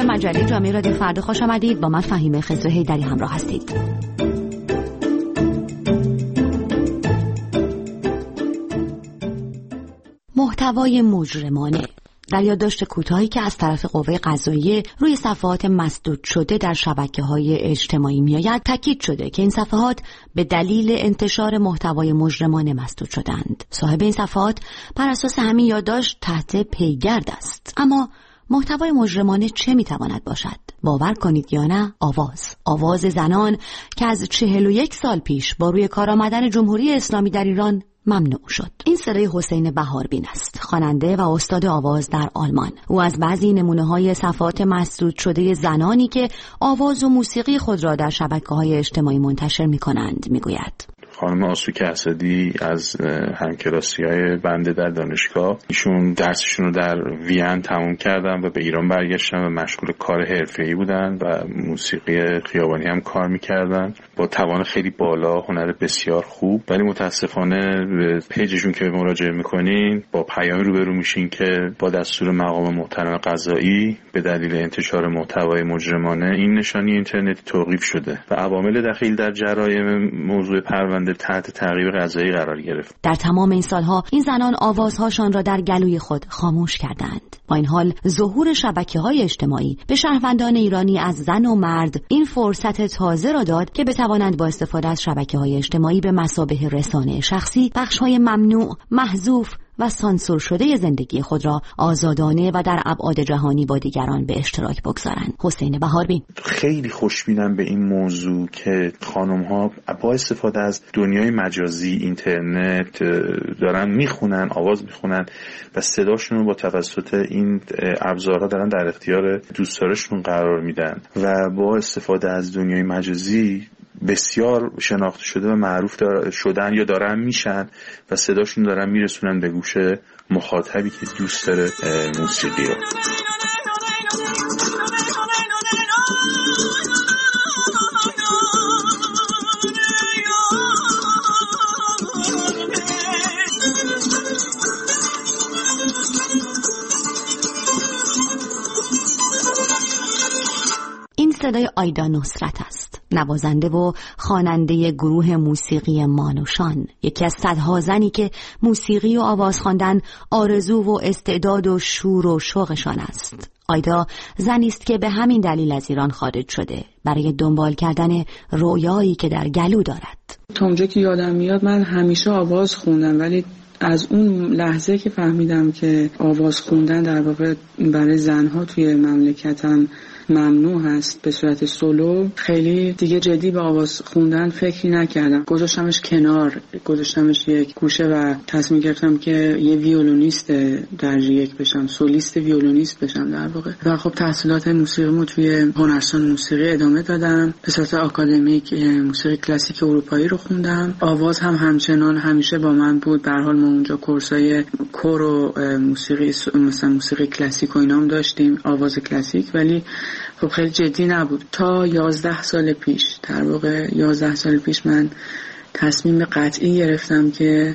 به مجله جامعه رادیو فردا خوش آمدید. با من فهیمه خضر حیدری همراه هستید. محتوای مجرمانه در یادداشت کوتاهی که از طرف قوه قضاییه روی صفحات مسدود شده در شبکه‌های اجتماعی میآید، تاکید شده که این صفحات به دلیل انتشار محتوای مجرمانه مسدود شدند. صاحب این صفحات بر اساس همین یادداشت تحت پیگرد است. اما محتوای مجرمانه چه میتواند باشد؟ باور کنید یا نه، آواز زنان که از 41 سال پیش با روی کار آمدن جمهوری اسلامی در ایران ممنوع شد. این صدای حسین بهاربین است، خواننده و استاد آواز در آلمان. او از بعضی نمونه‌های صفحات مسدود شده زنانی که آواز و موسیقی خود را در شبکه‌های اجتماعی منتشر می‌کنند میگوید. خانم آسوک اسدی از همکلاسی‌های بنده در دانشگاه، ایشون درسشون رو در وین تموم کردن و به ایران برگشتن و مشغول کار حرفه‌ای بودن و موسیقی خیابانی هم کار می‌کردن با توان خیلی بالا، هنر بسیار خوب. ولی متاسفانه به پیجشون که مراجعه می‌کنین با پیامی روبرو میشین که با دستور مقام محترم قضایی به دلیل انتشار محتوای مجرمانه این نشانی اینترنتی توقیف شده و عوامل دخیل در جرایم موضوع پرونده تحت تعقیب قضایی قرار گرفت. در تمام این سالها این زنان آوازهاشان را در گلوی خود خاموش کردند. با این حال ظهور شبکه‌های اجتماعی به شهروندان ایرانی از زن و مرد این فرصت تازه را داد که بتوانند با استفاده از شبکه‌های اجتماعی به مثابه رسانه شخصی بخش‌های ممنوع، محذوف و سانسور شده زندگی خود را آزادانه و در ابعاد جهانی با دیگران به اشتراک بگذارند. حسین بهاربین: خیلی خوشبینم به این موضوع که خانم‌ها با استفاده از دنیای مجازی، اینترنت دارن میخونن، آواز میخونن و صداشون رو با توسط این ابزارها دارن در اختیار دوستدارشون قرار میدن و با استفاده از دنیای مجازی بسیار شناخته شده و معروف شدن یا دارن میشن و صداشون دارن میرسونن به گوش مخاطبی که دوست داره موسیقی رو. این صدای آیدا نصرت است، نوازنده و خواننده گروه موسیقی مانوشان، یکی از صدها زنی که موسیقی و آواز خواندن آرزو و استعداد و شور و شوقشان است. آیدا زنی است که به همین دلیل از ایران خارج شده برای دنبال کردن رویایی که در گلو دارد. تا اونجا که یادم میاد من همیشه آواز خوندم، ولی از اون لحظه که فهمیدم که آواز خوندن در واقع برای زنها توی مملکتم ممنوع هست به صورت سولو، خیلی دیگه جدی به آواز خوندن فکری نکردم. گذاشتمش کنار، گذاشتمش یک گوشه و تصمیم گرفتم که یه ویولونیست درجه یک بشم، سولیست ویولونیست بشم در واقع. و خب تحصیلات موسیقیمو توی هنرستان موسیقی ادامه دادم. به صورت آکادمیک موسیقی کلاسیک اروپایی رو خوندم. آواز هم همچنان همیشه با من بود. به هر حال ما اونجا کورسای کور و موسیقی مثلا موسیقی کلاسیک و اینام داشتیم، آواز کلاسیک، ولی خب خیلی جدی نبود. تا 11 سال پیش، در واقع 11 سال پیش من تصمیم قطعی گرفتم که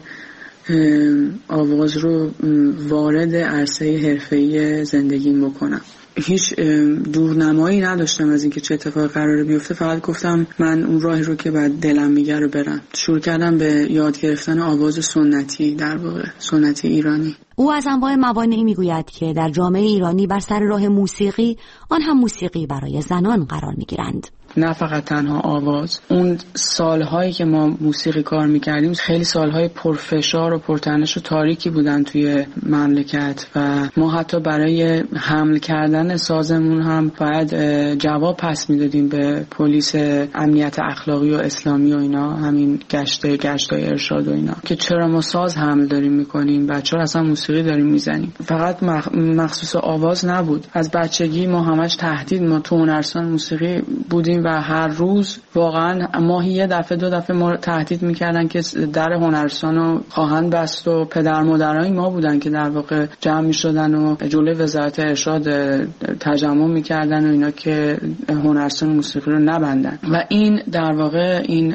آواز رو وارد عرصه حرفه‌ای زندگیم بکنم. هیچ دورنمایی نداشتم از اینکه چه اتفاقی قراره بیفته، فقط گفتم من اون راهی رو که بعد دلم میگه رو برم. شروع کردم به یاد گرفتن آواز سنتی، در واقع سنتی ایرانی. او از انواع موانعی میگوید که در جامعه ایرانی بر سر راه موسیقی، آن هم موسیقی برای زنان قرار میگیرند. نه فقط تنها آواز. اون سالهایی که ما موسیقی کار میکردیم خیلی سالهای پرفشار و پرتنش و تاریکی بودن توی مملکت و ما حتی برای حمل کردن سازمون هم باید جواب پس میدادیم به پلیس امنیت اخلاقی و اسلامی و اینا، همین گشتای ارشاد و اینا، که چرا ما ساز حمل داریم میکنیم و چرا اصلا موسیقی داریم میزنیم. فقط مخصوص آواز نبود، از بچگی ما همش تهدید، ما تو هنرستان موسیقی بودیم و هر روز واقعا ماهی یه دفعه 2 دفعه ما تهدید میکردن که در هنرستان رو خواهند بست و پدر مادرای ما بودن که در واقع جمع میشدن و جلوی وزارت ارشاد تجمع میکردن و اینا که هنرستان موسیقی رو نبندن و این در واقع این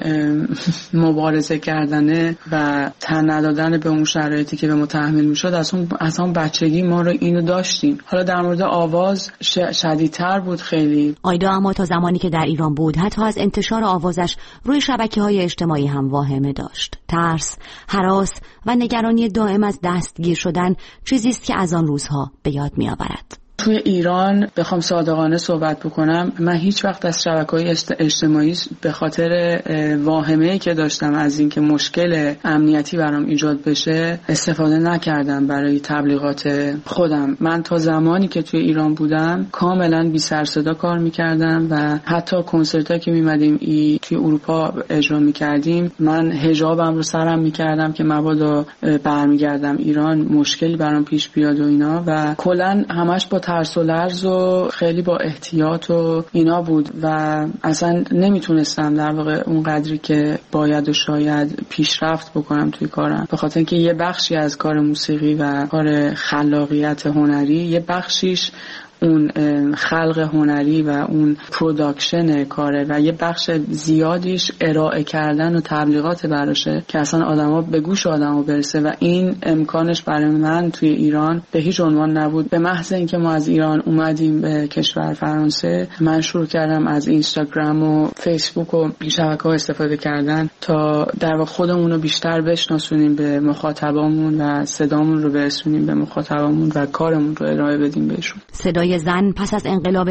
مبارزه کردنه و تن ندادن به اون شرایطی که به ما تحمیل میشد از اون بچگی ما رو اینو داشتیم. حالا در مورد آواز شدیدتر بود خیلی. آیدا اما تا زمانی که در ایران بود حتی از انتشار آوازش روی شبکه‌های اجتماعی هم واهمه داشت. ترس، هراس و نگرانی دائم از دستگیر شدن چیزی است که از آن روزها به یاد می‌آورد. توی ایران بخوام صادقانه صحبت بکنم، من هیچ وقت از شبکه‌های اجتماعی به خاطر واهمه‌ای که داشتم از اینکه مشکل امنیتی برام ایجاد بشه استفاده نکردم برای تبلیغات خودم. من تا زمانی که توی ایران بودم کاملا بی سر صدا کار می‌کردم و حتی کنسرتایی که می‌مدیم توی اروپا اجرا می‌کردیم من حجابم رو سرم می‌کردم که مبادا برمیگردم ایران مشکلی برام پیش بیاد و اینا و کلاً همش با ترس و لرز و خیلی با احتیاط و اینا بود و اصلا نمیتونستم در واقع اون قدری که باید و شاید پیشرفت بکنم توی کارم، به خاطر اینکه یه بخشی از کار موسیقی و کار خلاقیت هنری یه بخشیش اون خلق هنری و اون پروداکشن کاره و یه بخش زیادیش ارائه کردن و تبلیغات براشه که اصلا آدما به گوش آدما برسه و این امکانش برای من توی ایران به هیچ عنوان نبود. به محض اینکه ما از ایران اومدیم به کشور فرانسه من شروع کردم از اینستاگرام و فیسبوک و شبکه‌ها استفاده کردن تا در واقع خودمون رو بیشتر بشناسونیم به مخاطبامون و صدامون رو برسونیم به مخاطبامون و کارمون رو ارائه بدیم بهشون. صدای زن پس از انقلاب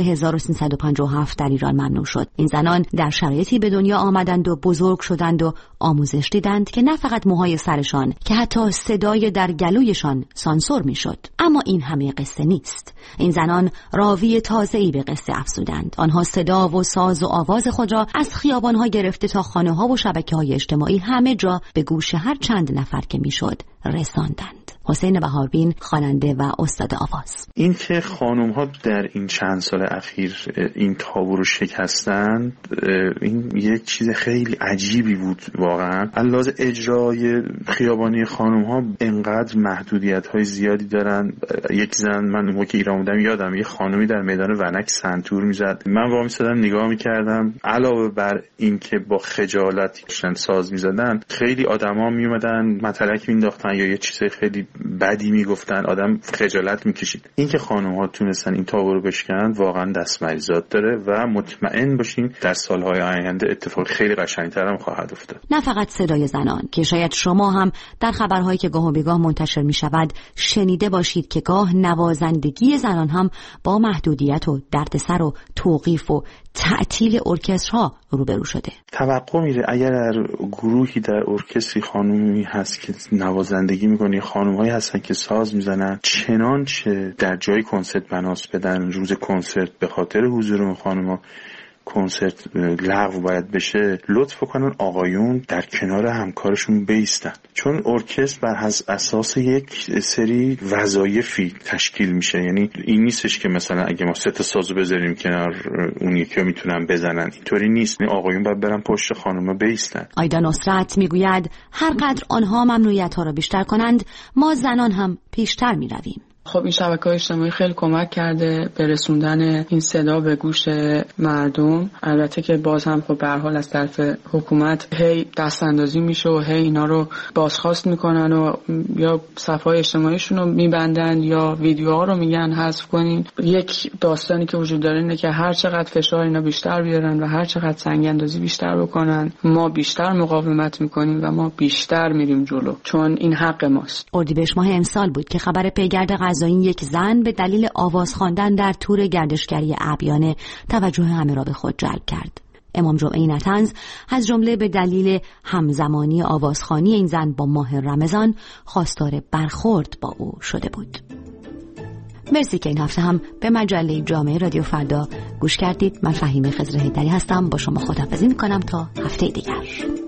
1357 در ایران ممنوع شد. این زنان در شرایطی به دنیا آمدند و بزرگ شدند و آموزش دیدند که نه فقط موهای سرشان که حتی صدای در گلویشان سانسور میشد. اما این همه قصه نیست. این زنان راوی تازه‌ای به قصه افزودند. آنها صدا و ساز و آواز خود را از خیابان‌ها گرفته تا خانه‌ها و شبکه‌های اجتماعی همه جا به گوش هر چند نفر که میشد رساندند. حسین بهاربین، خواننده و استاد آواز. این که خانم‌ها در این چند سال اخیر این تابو رو شکستن، این یک چیز خیلی عجیبی بود واقعا. علاوه اجرای خیابانی خانم‌ها انقدر محدودیت‌های زیادی دارن. یک زن، من موقعی که ایران بودم یادم یه خانمی در میدان ونک سنتور میزد، من واقعا می‌ایستادم نگاه می‌کردم. علاوه بر این که با خجالت ساز می‌زدن، خیلی آدما میومدن مطلق مینداختن یا یه چیز خیلی بدی میگفتن، آدم خجالت میکشید. این که خانم‌ها تونستن این تابو رو بشکنن واقعا دست مریزاد داره و مطمئن باشین در سالهای آینده اتفاق خیلی قشنگتر هم خواهد افتاد. نه فقط صدای زنان که شاید شما هم در خبرهایی که گاه و بیگاه منتشر میشود شنیده باشید که گاه نوازندگی زنان هم با محدودیت و دردسر و توقیف و تعطیل ارکسترها روبرو شده. توقع میره اگر در گروهی در ارکستری خانومی هست که نوازندگی میکنه، خانم‌هایی هستن که ساز میزنن، چنانچه در جای کنسرت بناس بدن روز کنسرت به خاطر حضور اون خانم‌ها کنسرت لغو باید بشه، لطف کنن آقایون در کنار همکارشون بیستن، چون ارکستر بر اساس یک سری وظایفی تشکیل میشه. یعنی این نیستش که مثلا اگه ما 3 تا سازو بذاریم کنار اون یکی میتونن بزنن، اینطوری نیست. آقایون باید برن پشت خانوما بیستن. آیدا نصرت میگوید هر قدر آنها ممنوعیت‌ها را بیشتر کنند ما زنان هم پیشتر میرویم. خب این شبکه‌های اجتماعی خیلی کمک کرده به رسوندن این صدا به گوش مردم. البته که باز هم خب به هر حال از طرف حکومت هی دستاندازی میشه و هی اینا رو بازخواست میکنن و یا صفحه‌های اجتماعیشون رو میبندن یا ویدیوها رو میگن حذف کنین. یک داستانی که وجود داره اینه که هر چقدر فشار اینا بیشتر بیارن و هر چقدر سنگ اندازی بیشتر بکنن ما بیشتر مقاومت میکنیم و ما بیشتر میریم جلو، چون این حق ماست. اردیبهشت ماه امسال بود که خبر پیگرد این یک زن به دلیل آواز خواندن در تور گردشگری اعبیانه توجه همه را به خود جلب کرد. امام جمعه نطنز از جمله به دلیل همزمانی آوازخوانی این زن با ماه رمضان خواستار برخورد با او شده بود. مرسی که این هفته هم به مجله جامعه رادیو فردا گوش کردید. من فهیمه خضر حیدری هستم، با شما خداحافظی می‌کنم تا هفته دیگر.